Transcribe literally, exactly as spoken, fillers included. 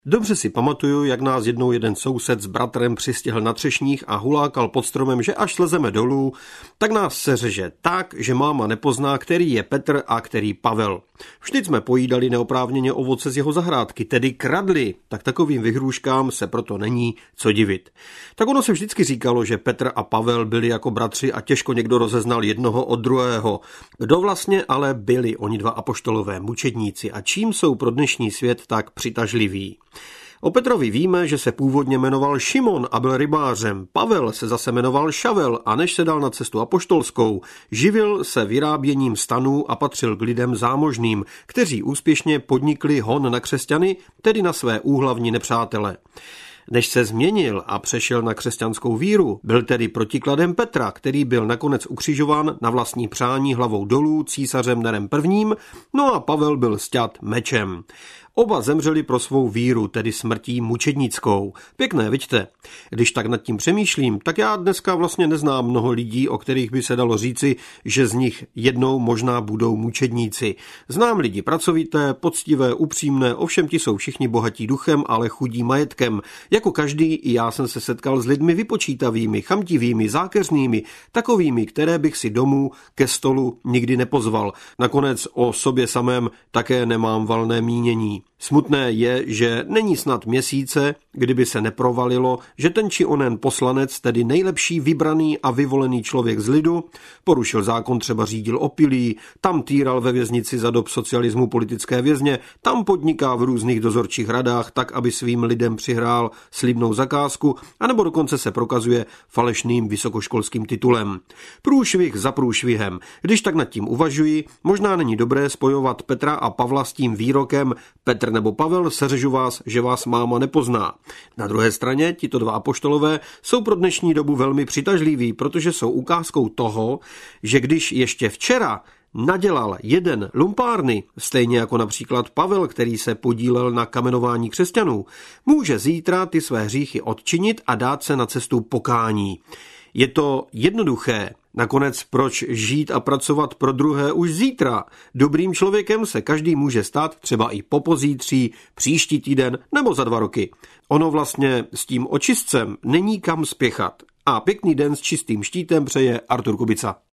Dobře si pamatuju, jak nás jednou jeden soused s bratrem přistihl na třešních a hulákal pod stromem, že až slezeme dolů, tak nás seřeže tak, že máma nepozná, který je Petr a který Pavel. Vždyť jsme pojídali neoprávněně ovoce z jeho zahrádky, tedy kradli, tak takovým vyhrůžkám se proto není co divit. Tak ono se vždycky říkalo, že Petr a Pavel byli jako bratři a těžko někdo rozeznal jednoho od druhého. Kdo vlastně ale byli oni dva apoštolové mučedníci a čím jsou pro dnešní svět tak přitažliví? O Petrovi víme, že se původně jmenoval Šimon a byl rybářem. Pavel se zase jmenoval Šavel a než se dal na cestu apoštolskou, živil se vyráběním stanů a patřil k lidem zámožným, kteří úspěšně podnikli hon na křesťany, tedy na své úhlavní nepřátele. Než se změnil a přešel na křesťanskou víru, byl tedy protikladem Petra, který byl nakonec ukřižován na vlastní přání hlavou dolů císařem Nerem prvním, no a Pavel byl sťat mečem. Oba zemřeli pro svou víru, tedy smrtí mučednickou. Pěkné, vidíte. Když tak nad tím přemýšlím, tak já dneska vlastně neznám mnoho lidí, o kterých by se dalo říci, že z nich jednou možná budou mučedníci. Znám lidi pracovité, poctivé, upřímné, ovšem ti jsou všichni bohatí duchem, ale chudí majetkem. Jako každý, i já jsem se setkal s lidmi vypočítavými, chamtivými, zákeřnými, takovými, které bych si domů ke stolu nikdy nepozval. Nakonec o sobě samém také nemám valné mínění. Smutné je, že není snad měsíce, kdyby se neprovalilo, že ten či onen poslanec, tedy nejlepší vybraný a vyvolený člověk z lidu, porušil zákon, třeba řídil opilý, tam týral ve věznici za dob socialismu politické vězně, tam podniká v různých dozorčích radách tak, aby svým lidem přihrál slibnou zakázku, anebo dokonce se prokazuje falešným vysokoškolským titulem. Průšvih za průšvihem. Když tak nad tím uvažuji, možná není dobré spojovat Petra a Pavla s tím výrokem Petr nebo Pavel, seřežu vás, že vás máma nepozná. Na druhé straně tito dva apoštolové jsou pro dnešní dobu velmi přitažliví, protože jsou ukázkou toho, že když ještě včera nadělal jeden lumpárny, stejně jako například Pavel, který se podílel na kamenování křesťanů, může zítra ty své hříchy odčinit a dát se na cestu pokání. Je to jednoduché. Nakonec proč žít a pracovat pro druhé už zítra? Dobrým člověkem se každý může stát třeba i popozítří, příští týden nebo za dva roky. Ono vlastně s tím očistcem není kam spěchat. A pěkný den s čistým štítem přeje Artur Kubica.